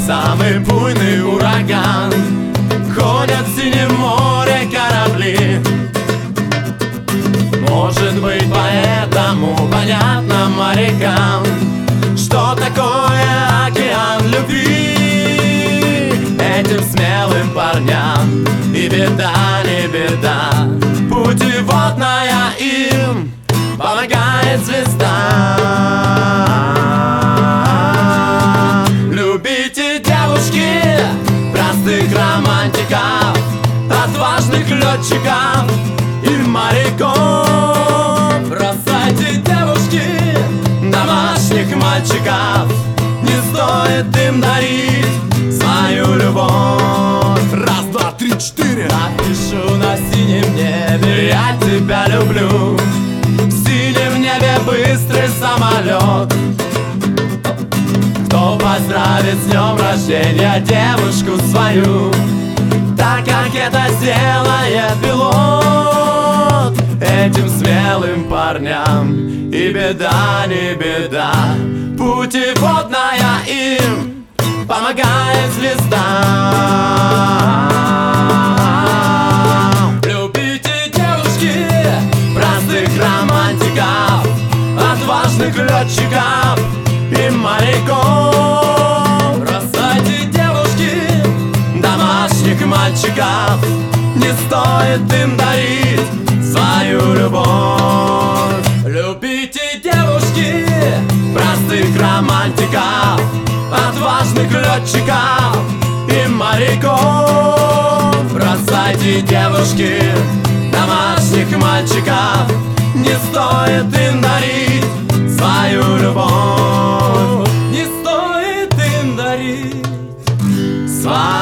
самый буйный ураган. Ходят в синем море корабли. Может быть, поэтому понятно морякам, что такое океан любви. Этим смелым парням и беда, не беда, путеводная им помогает звезда. Любите, девушки, простых романтиков, отважных летчиков и моряков. Бросайте, девушки, домашних мальчиков, не стоит им дарить свою любовь. Раз, два, три, четыре. Напишу на синем небе: я тебя люблю. В синем небе быстрый самолет. Кто поздравит с днем рождения девушку свою, так как это сделает пилот. Этим смелым парням и беда, не беда, путеводная им помогает звезда. Любите, девушки, простых романтиков, отважных летчиков и моряков. Бросайте, девушки, домашних мальчиков, не стоит им дарить свою любовь. Любите, девушки, простых романтиков, отважных летчиков и моряков. Бросайте, девушки, домашних мальчиков, не стоит им дарить свою любовь. Не стоит им дарить свою